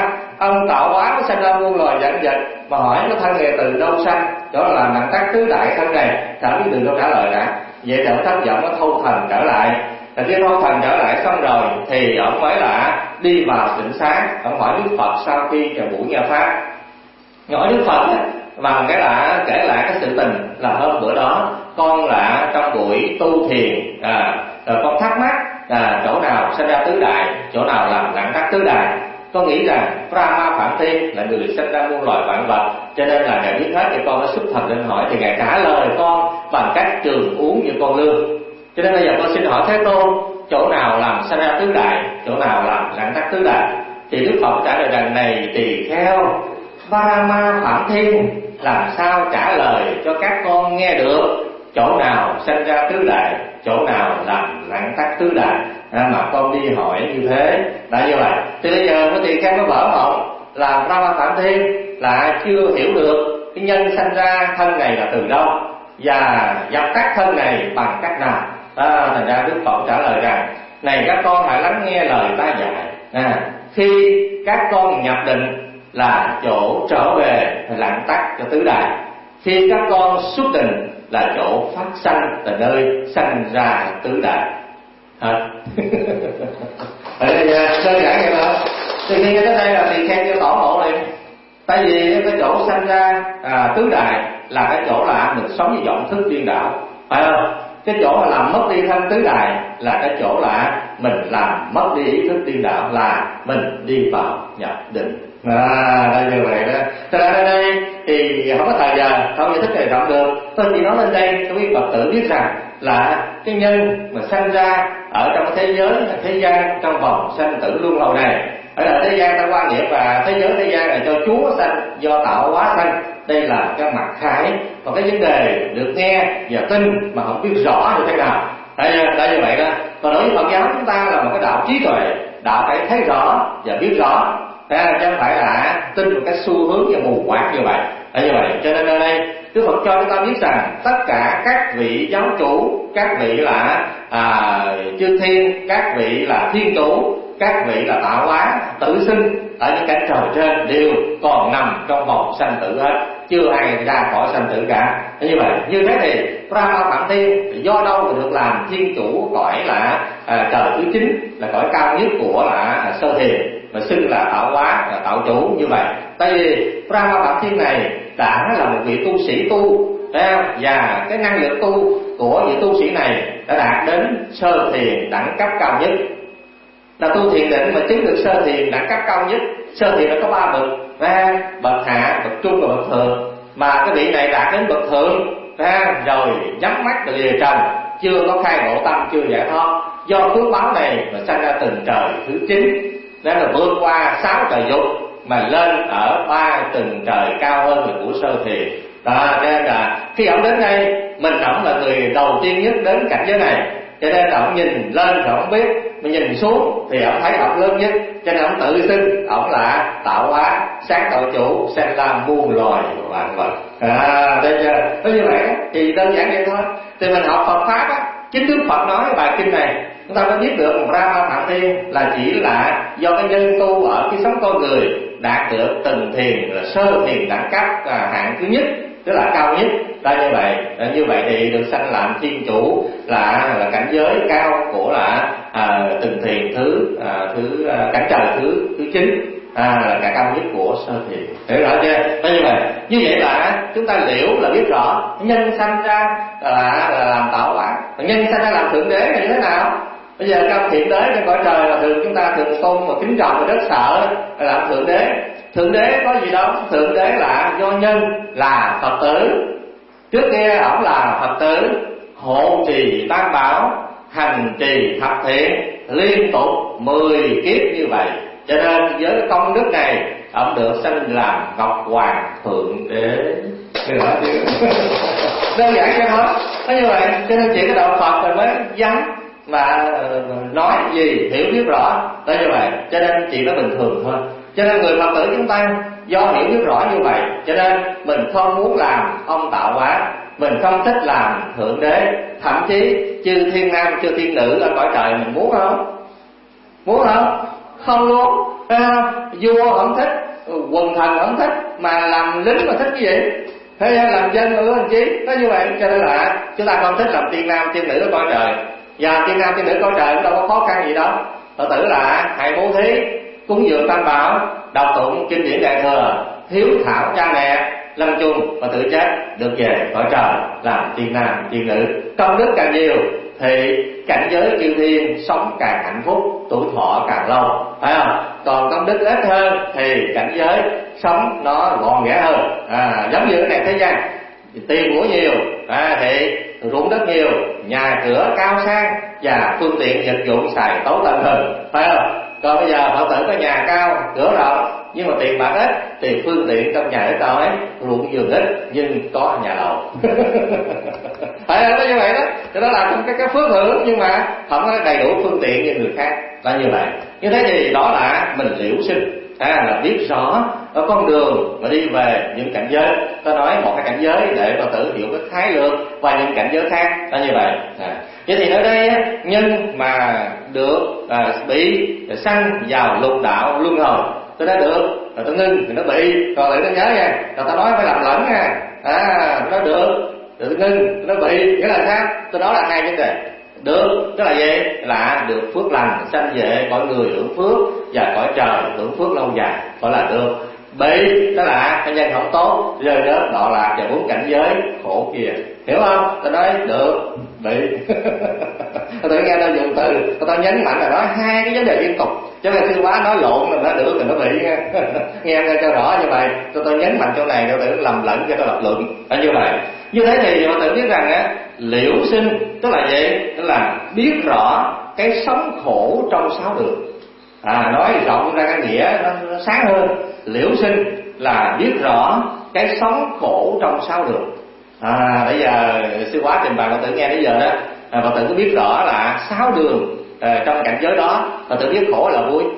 ông tạo hóa nó sanh ra muôn loài vạn vật, mà hỏi cái thân này từ đâu sanh, đó là nặng tắc tứ đại thân này, chả biết từ đâu trả lời cả. Vậy thì ông thất vọng, nó thâu thần trở lại. Rồi khi thâu thần trở lại xong rồi thì ông mới là đi vào tịnh xá, ông hỏi Đức Phật sau khi vào buổi nghe pháp. Hỏi Đức Phật bằng cái là kể lại cái sự tình là hôm bữa đó con là trong buổi tu thiền, à, rồi con thắc mắc à, chỗ nào sinh ra tứ đại, chỗ nào làm nặng tắc tứ đại. Con nghĩ rằng Brahma Phạm Thiên là người sinh ra muôn loài vạn vật, cho nên là Ngài biết hết, thì con đã xuất thần lên hỏi, thì Ngài trả lời con bằng cách trường uống như con lương. Cho nên bây giờ con xin hỏi Thế Tôn, chỗ nào làm sinh ra tứ đại, chỗ nào làm nặng tắc tứ đại? Thì Đức Phật trả lời rằng này tỳ kheo, Brahma Phạm Thiên làm sao trả lời cho các con nghe được chỗ nào sinh ra tứ đại, chỗ nào làm nặng tắc tứ đại, à, mà con đi hỏi như thế. Đã như vậy thì bây giờ có tỳ kheo có vỡ mộng là Brahma Phạm Thiên là chưa hiểu được cái nhân sanh ra thân này là từ đâu và dập tắt thân này bằng cách nào. À, thành ra Đức Phật trả lời rằng này các con hãy lắng nghe lời ta dạy. À, khi các con nhập định là chỗ trở về lặng tắt cho tứ đại, khi các con xuất định là chỗ phát sanh từ nơi sanh ra tứ đại. Hả? Đơn giản vậy mà. Thì khi nghe tới đây là tỳ kheo cho tỏ ngộ liền. Tại vì cái chỗ sanh ra à, tứ đại là cái chỗ là mình sống với vọng thức điên đảo, phải không? Cái chỗ mà làm mất đi thân tứ đại là cái chỗ là mình làm mất đi ý thức điên đảo, là mình đi vào nhập định. À, đây như vậy đó. Thật ra đây, đây thì không có thời giờ, không giải thích này rộng được. Tôi chỉ nói lên đây cho quý Phật tử biết rằng là cái nhân mà sanh ra ở trong thế giới thế gian, trong vòng sanh tử luân hồi này, ở là thế gian ta quan niệm và thế giới thế gian là do Chúa sanh, do tạo hóa sanh. Đây là cái mặt khái. Còn cái vấn đề được nghe và tin mà không biết rõ như thế nào. Tại như vậy đó. Còn đối với Phật giáo chúng ta là một cái đạo trí tuệ, đạo phải thấy rõ và biết rõ, chứ không phải là tin một cái xu hướng và mù quáng như vậy. Tại như vậy cho nên ở đây Đức Phật cho chúng ta biết rằng tất cả các vị giáo chủ, các vị là à, chư thiên, các vị là thiên chủ, các vị là tạo hóa tự sinh ở những cảnh trời trên đều còn nằm trong vòng sanh tử hết, chưa ai ra khỏi sanh tử cả. Như vậy như thế thì Brahma Phạm Thiên do đâu mà được làm thiên chủ cõi là à, trời thứ chín, là cõi cao nhất của là à, sơ thiền, mà xưng là tạo hóa, là tạo chủ như vậy. Tại vì Brahma Phạm Thiên này đã là một vị tu sĩ tu, và cái năng lực tu của vị tu sĩ này đã đạt đến sơ thiền đẳng cấp cao nhất. Là tu thiền định mà chứng được sơ thiền đẳng cấp cao nhất. Sơ thiền nó có ba bậc, ra bậc hạ, bậc trung và bậc thượng. Mà cái vị này đạt đến bậc thượng ra rồi nhắm mắt từ lìa trần, chưa có khai ngộ tâm, chưa giải thoát. Do phước báo này mà sanh ra từng trời thứ chín, nên là vượt qua sáu trời dục mà lên ở ba từng trời cao hơn người của sơ thiền. Đó, cho nên là khi ông đến đây, mình ổng là người đầu tiên nhất đến cảnh giới này, cho nên là ông nhìn lên rồi ông biết, mà nhìn xuống thì ông thấy ông lớn nhất, cho nên ông tự xưng ông là tạo hóa, sáng tạo chủ, sanh ra muôn loài vạn vật. À, đây giờ nó như vậy thì đơn giản vậy thôi. Thì mình học Phật pháp á, chính Đức Phật nói bài kinh này, chúng ta mới biết được Brahma Phạm Thiên là chỉ là do cái nhân tu ở cái sống con người đạt được từng thiền, là sơ thiền đẳng cấp à, hạng thứ nhất, tức là cao nhất. Đó như vậy, như vậy thì được sanh làm thiên chủ, là là cảnh giới cao của là à, từng thiền thứ à, thứ à, cảnh trời thứ thứ chín, à, là cả cao nhất của sơ thiền. Hiểu rõ chưa? Đó như vậy, như vậy là chúng ta liễu là biết rõ nhân sanh ra là, là làm tạo hóa, nhân sanh ra làm thượng đế là như thế nào. Bây giờ trong thiện đế trên cõi trời là thường chúng ta thường tôn và kính trọng và rất sợ là làm thượng đế. Thượng đế có gì đâu, thượng đế là do nhân là Phật tử. Trước kia ổng là Phật tử, hộ trì tam bảo, hành trì thập thiện liên tục mười kiếp như vậy, cho nên với cái công đức này ổng được sanh làm Ngọc Hoàng Thượng Đế. Đơn giản vậy thôi. Có như vậy cho nên chỉ cái đạo Phật rồi mới dám mà nói gì hiểu biết rõ. Đó như vậy cho nên chuyện đó bình thường thôi. Cho nên người Phật tử chúng ta do hiểu biết rõ như vậy, cho nên mình không muốn làm ông tạo hóa, mình không thích làm thượng đế. Thậm chí chư thiên nam, chư thiên nữ ở cõi trời mình muốn không? Muốn không? Không luôn. À, vua không thích, quần thần không thích, mà làm lính mà thích cái gì? Thế ra làm dân mà ưa làm chi? Nó như vậy. Cho nên là chúng ta không thích làm tiên nam tiên nữ ở coi trời. Và tiên nam tiên nữ coi trời cũng đâu có khó khăn gì đâu. Phật tử là hãy bố thí, cúng dường tam bảo, đọc tụng kinh điển đại thừa, hiếu thảo cha mẹ, lâm chung và tự chết được về cõi trời làm tiên nam tiên nữ. Công đức càng nhiều thì cảnh giới chư thiên sống càng hạnh phúc, tuổi thọ càng lâu, phải không? Còn công đức ít hơn thì cảnh giới sống nó gọn ghẽ hơn. À, giống như cái này thế gian, tiền của nhiều à, thì ruộng đất nhiều, nhà cửa cao sang và phương tiện vật dụng xài tấu tần hơn, phải không? Còn bây giờ Phật tử có nhà cao, cửa rộng nhưng mà tiền bạc ít thì phương tiện trong nhà ít đâu ấy, ruộng vườn ít nhưng có nhà lầu. Phải không? Như vậy đó. Cho đó là cái cái phước hưởng nhưng mà không có đầy đủ phương tiện như người khác, là như vậy. Như thế thì đó là mình liễu sinh. À, là biết rõ ở con đường mà đi về những cảnh giới. Ta nói một cái cảnh giới để Phật tử hiểu cái khái lược và những cảnh giới khác là như vậy. À, vậy thì ở đây nhân mà được à, bị sanh vào lục đạo luân hồi, tôi đã được rồi tôi ngưng thì nó bị, còn lại nó nhớ nha, rồi ta nói phải làm lẫn nha. À, nó được rồi tôi ngưng nó bị, nghĩa là sao? Tôi nói là hai vấn đề. Được tức là gì? Là được phước lành sanh về cõi người hưởng phước và cõi trời hưởng phước lâu dài, gọi là được. Bị tức là cái nhân không tốt, rơi rớt đọa lạc và bốn cảnh giới khổ kia, hiểu không? Tôi nói được bị. Tôi nghe tôi dùng từ, tôi nhấn mạnh là nói hai cái vấn đề liên tục, chứ mà sư bá nói lộn là nó được thì nó bị nghe. Nghe nghe cho rõ như vậy. Tôi tôi nhấn mạnh chỗ này để tôi lầm lẫn cho tôi lập luận là như vậy. Như thế thì họ tự biết rằng á, liễu sinh tức là gì? Tức là biết rõ cái sống khổ trong sáu đường. À, nói rộng ra cái nghĩa nó, nó sáng hơn. Liễu sinh là biết rõ cái sống khổ trong sáu đường. À, bây giờ sư bá trình bày Phật tử nghe đến giờ đó, à, Phật tử có biết rõ là sáu đường à, trong cảnh giới đó. Phật tử biết khổ là vui,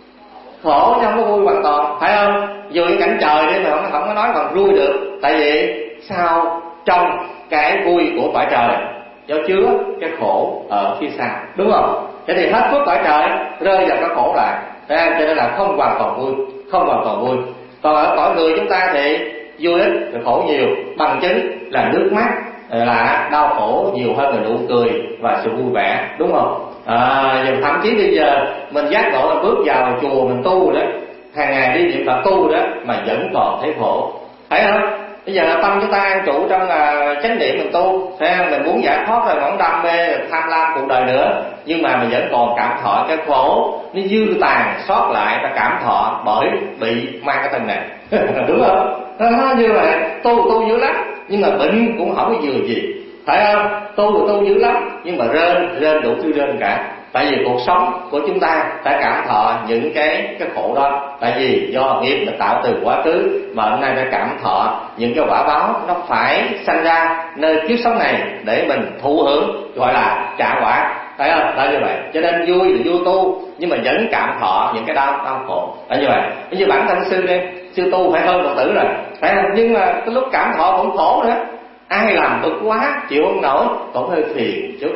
khổ chứ không có vui hoàn toàn, phải không? Dù cái cảnh trời đi mà không, không có nói còn vui được. Tại vì sao? Trong cái vui của cõi trời do chứa cái khổ ở phía sau, đúng không? Thế thì hết phước cõi trời rơi vào cái khổ lại, à, cho nên là không hoàn toàn vui, không hoàn toàn vui. Còn ở cõi người chúng ta thì vui ít rồi khổ nhiều, bằng chứng là nước mắt, là đau khổ nhiều hơn là nụ cười và sự vui vẻ, đúng không? À, nhưng thậm chí bây giờ mình giác ngộ là bước vào chùa mình tu đó, hàng ngày đi niệm Phật tu đó mà vẫn còn thấy khổ, phải không? Bây giờ tâm chúng ta an trụ trong là chánh niệm mình tu, thấy không? Mình muốn giải thoát rồi, vẫn đam mê, tham lam cuộc đời nữa, nhưng mà mình vẫn còn cảm thọ cái khổ, nó dư tàn sót lại, ta cảm thọ bởi bị mang cái thân này. Đúng không? Nó như vậy, tu tu dữ lắm, nhưng mà bệnh cũng không có vừa gì, phải không? Tu thì tu dữ lắm, nhưng mà rên rên đủ thứ rên cả. Tại vì cuộc sống của chúng ta đã cảm thọ những cái cái khổ đó, tại vì do nghiệp đã tạo từ quá khứ mà hôm nay đã cảm thọ những cái quả báo nó phải sanh ra nơi kiếp sống này để mình thụ hưởng, gọi là trả quả, phải không? Đó như vậy. Cho nên vui là vui tu, nhưng mà vẫn cảm thọ những cái đau đau khổ, là như vậy. Như bản thân sư đây, sư tu phải hơn Phật tử rồi, phải không? Nhưng mà cái lúc cảm thọ cũng khổ nữa. Ai làm bực quá chịu không nổi cũng hơi phiền chút.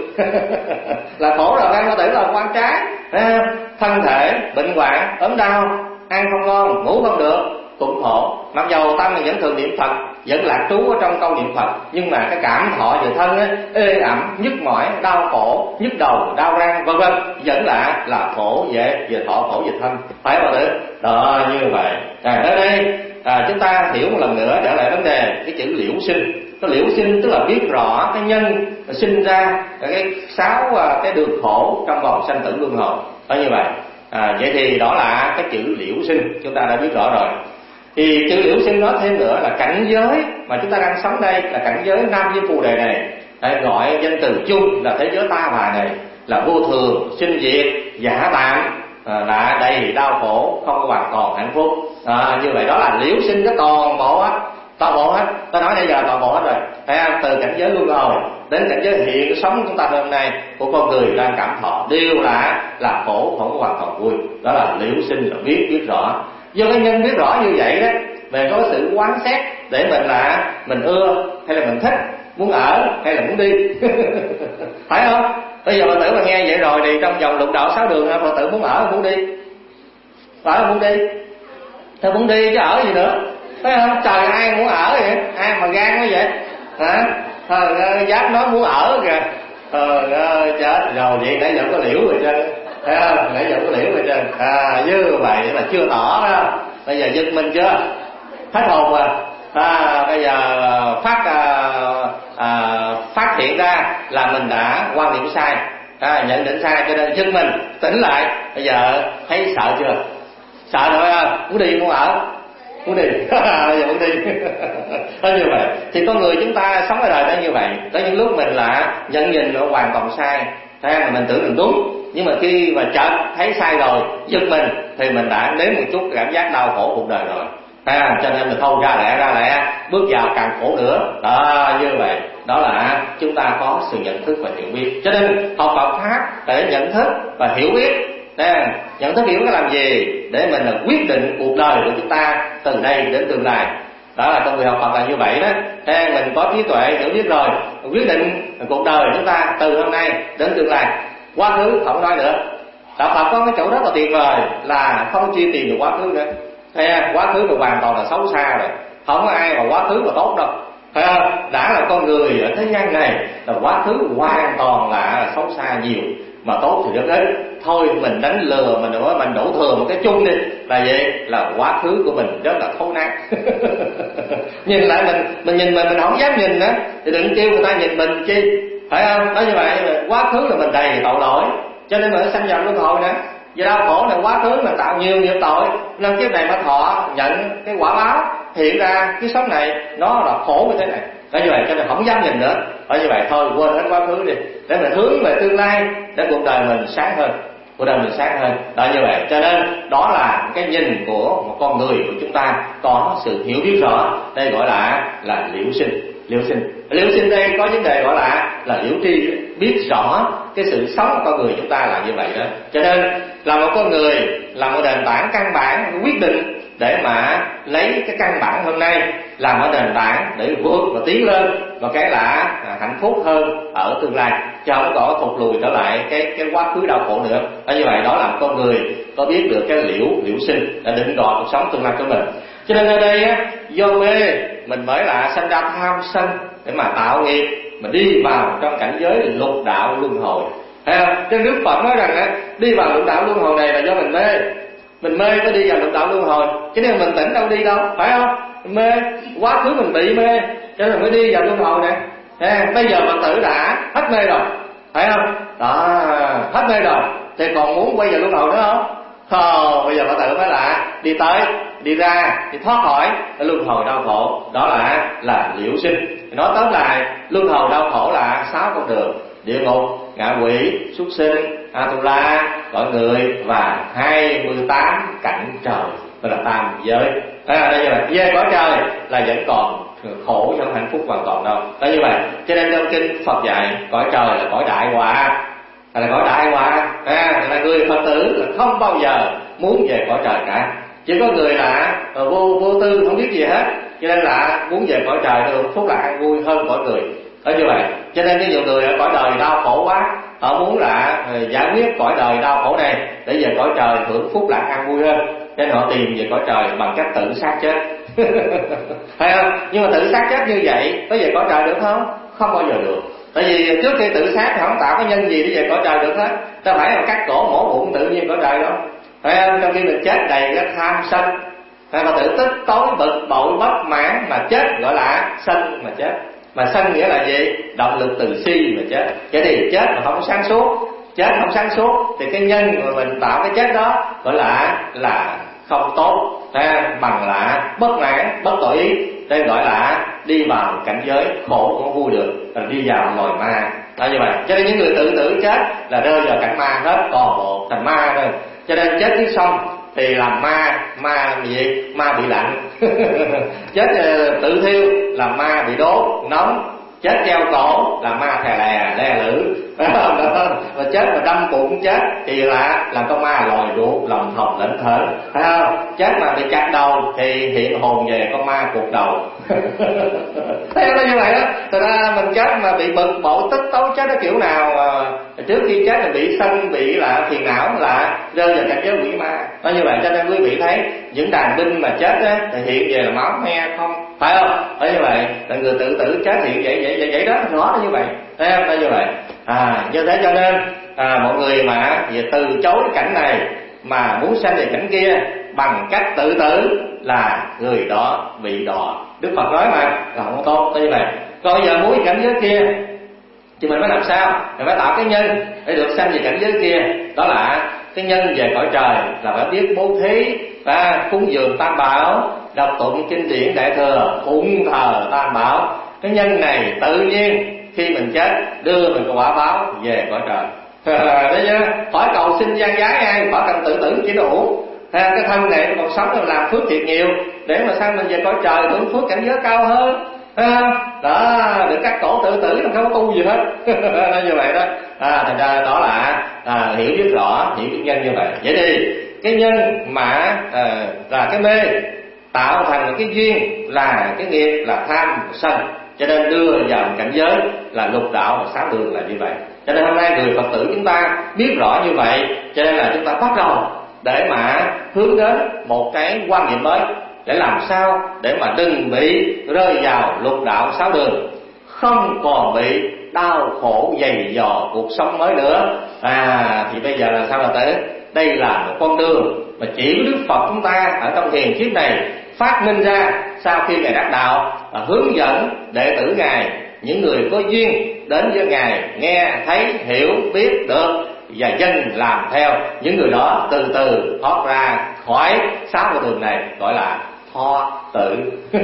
Là khổ rồi, Phật tử là quan trái, thân thể bệnh hoạn ốm đau, ăn không ngon ngủ không được cũng khổ. Mặc dầu tâm mình vẫn thường niệm Phật, vẫn lạc trú ở trong câu niệm Phật, nhưng mà cái cảm thọ về thân ấy, ê ẩm, nhức mỏi, đau khổ, nhức đầu, đau răng vân vân, vẫn là là khổ về về thọ, khổ về thân, phải Phật tử. Đó như vậy. À, ở đây à, chúng ta hiểu một lần nữa trở lại vấn đề cái chữ liễu sinh. Cái liễu sinh tức là biết rõ cái nhân sinh ra cái sáu cái đường khổ trong vòng sanh tử luân hồi, đó như vậy. À, vậy thì đó là cái chữ liễu sinh, chúng ta đã biết rõ rồi. Thì chữ liễu sinh nói thêm nữa là cảnh giới mà chúng ta đang sống đây, là cảnh giới nam giới phù đề này, để gọi danh từ chung là thế giới ta bà này, là vô thường, sinh diệt, giả tạm, à, là đầy đau khổ, không có hoàn toàn hạnh phúc. À, như vậy đó là liễu sinh cái toàn bộ á, toàn bộ hết. Ta nói bây giờ toàn bộ hết rồi, thấy không? Từ cảnh giới luân hồi đến cảnh giới hiện sống chúng ta hôm nay của con người đang cảm thọ đều là là khổ, không có hoàn toàn vui. Đó là liễu sinh, là biết biết rõ. Do cái nhân biết rõ như vậy đó, về có sự quán xét để mình là mình ưa hay là mình thích, muốn ở hay là muốn đi. Phải không? Bây giờ Phật tử mà nghe vậy rồi thì trong vòng lục đạo sáu đường Phật tử muốn ở muốn đi, bảo là muốn đi thì muốn đi chứ ở gì nữa, phải không? Trời, ai muốn ở vậy, ai mà gan quá vậy hả? Thôi dám nói muốn ở kìa. Trời ơi chết rồi, vậy nãy giờ có liễu rồi chứ, thấy không? Nãy giờ có liễu rồi chứ. À như vậy là chưa tỏ đó. Bây giờ giật mình chưa, hết hồn rồi. À, bây giờ phát à, à, phát hiện ra là mình đã quan niệm sai, à, nhận định sai, cho nên giật mình tỉnh lại. Bây giờ thấy sợ chưa? Sợ rồi không? Muốn đi muốn ở, muốn đi bây giờ muốn đi nó như vậy. Thì con người chúng ta sống ở đời đó như vậy. Có những lúc mình là nhận nhìn nó hoàn toàn sai, thế mà mình tưởng mình đúng, nhưng mà khi mà chợt thấy sai rồi, giật mình thì mình đã nếm một chút cảm giác đau khổ cuộc đời rồi. À, cho nên mình thôi ra lẹ ra lẹ, bước vào càng khổ nữa. Đó, như vậy đó là chúng ta có sự nhận thức và hiểu biết. Cho nên học Phật pháp để nhận thức và hiểu biết. À, nhận thức hiểu biết làm gì để mình là quyết định cuộc đời của chúng ta từ đây đến tương lai. Đó là con người học Phật là như vậy đó. À, mình có trí tuệ hiểu biết rồi, quyết định cuộc đời chúng ta từ hôm nay đến tương lai. Quá khứ không nói nữa. Đạo Phật có cái chỗ rất là tuyệt vời là không chia tiền được quá khứ nữa. À, quá khứ mà hoàn toàn là xấu xa rồi, không có ai mà quá khứ mà tốt đâu, phải không? Đã là con người ở thế gian này là quá khứ hoàn toàn là xấu xa nhiều, mà tốt thì rất ít. Thôi mình đánh lừa, mình nói mình đổ thừa một cái chung đi là vậy, là quá khứ của mình rất là thối nát. Nhìn lại mình, mình nhìn mình mình không dám nhìn nữa thì đừng kêu người ta nhìn mình chi, phải không? Nói như vậy, quá khứ là mình đầy tội lỗi, cho nên mình sanh vào luân hồi nữa. Vì đau khổ là quá khứ mình tạo nhiều nhiều tội, nên kiếp này mà thọ nhận cái quả báo, hiện ra cái sống này nó là khổ như thế này. Nói như vậy cho nên không dám nhìn nữa. Nói như vậy thôi quên hết quá khứ đi, để mình hướng về tương lai, để cuộc đời mình sáng hơn, cuộc đời mình sáng hơn. Đó như vậy cho nên đó là cái nhìn của một con người của chúng ta có sự hiểu biết rõ. Đây gọi là là liễu sinh. Liễu sinh, liễu sinh đây có vấn đề gọi là là liễu tri, biết rõ cái sự sống của con người chúng ta là như vậy đó. Cho nên là một con người là một nền tảng căn bản quyết định để mà lấy cái căn bản hôm nay làm ở nền tảng để vượt và tiến lên và cái là hạnh phúc hơn ở tương lai, chứ không có thụt lùi trở lại cái cái quá khứ đau khổ nữa. Ở như vậy đó là một con người có biết được cái liễu liễu sinh để định đoạt cuộc sống tương lai của mình. Cho nên ở đây á, do mê mình mới là sanh ra tham sân để mà tạo nghiệp, mà đi vào trong cảnh giới lục đạo luân hồi. Thấy không? Trên Đức Phật nói rằng á, đi vào lục đạo luân hồi này là do mình mê, mình mê mới đi vào lục đạo luân hồi, chứ nếu mình tỉnh đâu đi đâu, phải không? Mình mê, quá khứ mình bị mê, cho nên mới đi vào luân hồi này. À, bây giờ Phật tử đã hết mê rồi, phải không? Đó, hết mê rồi, thì còn muốn quay vào luân hồi nữa không? Ờ, bây giờ Phật tử mới là đi tới, đi ra, thì thoát khỏi luân hồi đau khổ. Đó là là liễu sinh. Nói tóm lại, luân hồi đau khổ là sáu con đường: địa ngục, ngạ quỷ, súc sinh, Atula, cõi người và hai mươi tám cảnh trời, tức là tam giới. À, đây như vậy, về cõi trời là vẫn còn khổ chứ không hạnh phúc hoàn toàn đâu. Đó như vậy, cho nên trong kinh Phật dạy cõi trời là cõi đại họa, là cõi đại họa. À, là người Phật tử là không bao giờ muốn về cõi trời cả. Chỉ có người là vô vô tư không biết gì hết, cho nên là muốn về cõi trời được phúc là an vui hơn cõi người. Đó như vậy, cho nên cái nhiều người ở cõi đời đau khổ quá, họ muốn là giải quyết cõi đời đau khổ này để về cõi trời hưởng phúc lạc an vui hơn, cho nên họ tìm về cõi trời bằng cách tự sát chết. Phải không? Nhưng mà tự sát chết như vậy có về cõi trời được không? Không bao giờ được. Tại vì trước khi tự sát thì không tạo cái nhân gì để về cõi trời được hết. Ta phải là cắt cổ mổ bụng tự nhiên cõi trời đó. Phải không? Trong khi mình chết đầy cái tham sân, hay mà tự tức tối bực bội bất mãn mà chết gọi là sân mà chết. Mà sân nghĩa là gì? Động lực từ si mà chết. Vậy thì chết mà không sáng suốt, chết không sáng suốt thì cái nhân mà mình tạo cái chết đó gọi là là không tốt, à, bằng là bất mãn, bất tội ý. Đây gọi là đi vào cảnh giới khổ không vui được, là đi vào loài ma. Là như vậy. Cho nên những người tự tử chết là rơi vào cảnh ma hết, toàn bộ thành ma thôi. Cho nên chết trước xong thì làm ma, ma gì? Ma bị lạnh. Chết tự thiêu làm ma bị đốt nóng. Chết treo cổ là ma thè lè le lử. Mà chết mà đâm bụng chết thì là làm con ma lòi ruột, lòng thòng lệnh thở, phải không? Chết mà bị chặt đầu thì hiện hồn về con ma cuộc đầu. Thế là như vậy đó. Thật ra mình chết mà bị bực bội tức tối chết cái kiểu nào mà trước khi chết là bị sân bị là phiền não là rơi vào cảnh giới quỷ ma. Nó như vậy cho nên quý vị thấy những đàn binh mà chết á thì hiện về là máu me không, phải không? Nó như vậy là người tự tử chết hiện vậy vậy vậy, vậy đó, rõ là như vậy. Thấy không? Nó như vậy. À, như thế cho nên à, mọi người mà về từ chối cảnh này mà muốn sanh về cảnh kia bằng cách tự tử là người đó bị đọa. Đức Phật nói mà là không tốt. Như vậy còn bây giờ muốn cảnh giới kia thì mình phải làm sao? Mình phải tạo cái nhân để được sanh về cảnh giới kia. Đó là cái nhân về cõi trời là phải biết bố thí và cúng dường tam bảo, đọc tụng kinh điển đại thừa, phụng thờ tam bảo. Cái nhân này tự nhiên khi mình chết đưa mình quả báo về cõi trời. Đấy chứ, khỏi cầu xin gian giái ai, khỏi cần tự tử chỉ đủ. À, cái thân này còn sống là làm phước thiệt nhiều để mà sang mình về cõi trời hưởng phước cảnh giới cao hơn. À, đó, được cắt cổ tự tử không có tu gì hết. Nó như vậy đó. À, thành ra đó là à, hiểu biết rõ, hiểu biết nhân như vậy. Vậy thì cái nhân mà à, là cái mê tạo thành cái duyên là cái nghiệp là tham sân, cho nên đưa vào cảnh giới là lục đạo và sáu đường là như vậy. Cho nên hôm nay người Phật tử chúng ta biết rõ như vậy, cho nên là chúng ta bắt đầu để mà hướng đến một cái quan niệm mới, để làm sao để mà đừng bị rơi vào lục đạo sáu đường, không còn bị đau khổ dày dò cuộc sống mới nữa. À thì bây giờ là sao là tới đây là một con đường mà chỉ Đức Phật chúng ta ở trong thiền kiếp này phát minh ra sau khi Ngài đắc đạo, và hướng dẫn đệ tử Ngài, những người có duyên đến với Ngài nghe thấy hiểu biết được và dân làm theo. Những người đó từ từ thoát ra khỏi sáu con đường này, gọi là thoát tử.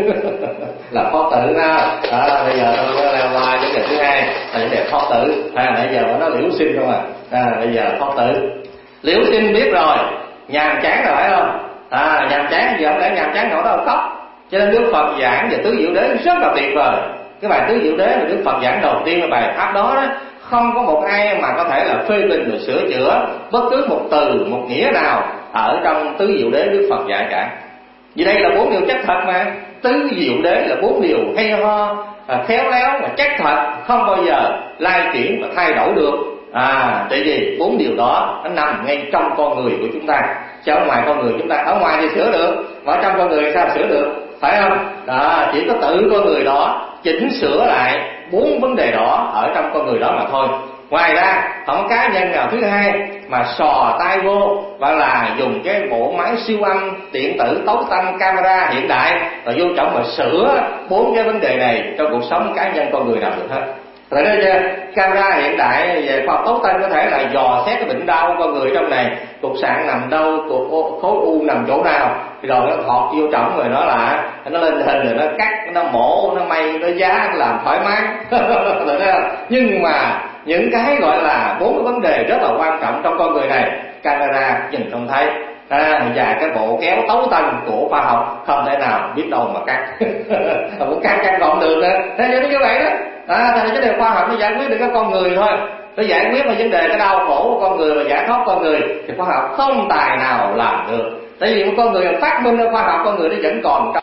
Là thoát tử đó. À, bây giờ tôi mới leo qua vấn đề thứ hai là vấn đề thoát tử. À, bây giờ nó liễu sinh không à. À, bây giờ thoát tử. Liễu sinh biết rồi, nhàm chán rồi phải không? À, nhàm chán giờ không lẽ nhàm chán nổi đâu khóc. Cho nên Đức Phật giảng về tứ diệu đế rất là tuyệt vời. Cái bài tứ diệu đế mà Đức Phật giảng đầu tiên là bài pháp đó đó, không có một ai mà có thể là phê bình rồi sửa chữa bất cứ một từ, một nghĩa nào ở trong tứ diệu đế Đức Phật dạy cả. Vì đây là bốn điều chắc thật mà. Tứ diệu đế là bốn điều hay ho, khéo léo mà chắc thật, không bao giờ lai chuyển và thay đổi được. À, tại vì bốn điều đó nó nằm ngay trong con người của chúng ta, chứ ở ngoài con người chúng ta, ở ngoài thì sửa được, mà ở trong con người sao sửa được, phải không? Đó, chỉ có tự con người đó chỉnh sửa lại bốn vấn đề đó ở trong con người đó mà thôi. Ngoài ra không có cá nhân nào thứ hai mà sò tay vô và là dùng cái bộ máy siêu âm điện tử tấu tâm camera hiện đại và vô trọng mà sửa bốn cái vấn đề này trong cuộc sống cá nhân con người nào được hết. Tại đây chưa? Camera hiện đại về khoa học tấu tâm có thể là dò xét cái bệnh đau con người trong này, cục sạn nằm đâu, cục khối u nằm chỗ nào, rồi nó thọt vô trọng rồi nó là nó lên hình rồi nó cắt, nó mổ, nó may, nó giá, nó làm thoải mái. Nhưng mà những cái gọi là bốn cái vấn đề rất là quan trọng trong con người này, camera nhìn không thấy. À, và cái bộ kéo tấu tâm của khoa học không thể nào biết đâu mà cắt. Không có cắt cắt gọn được nữa. Thế nên như vậy đó. À, thành ra cái điều khoa học nó giải quyết được cái con người thôi. Nó giải quyết mà vấn đề cái đau khổ của con người và giải thoát con người thì khoa học không tài nào làm được. Tại vì một con người phát minh ra khoa học, con người nó vẫn còn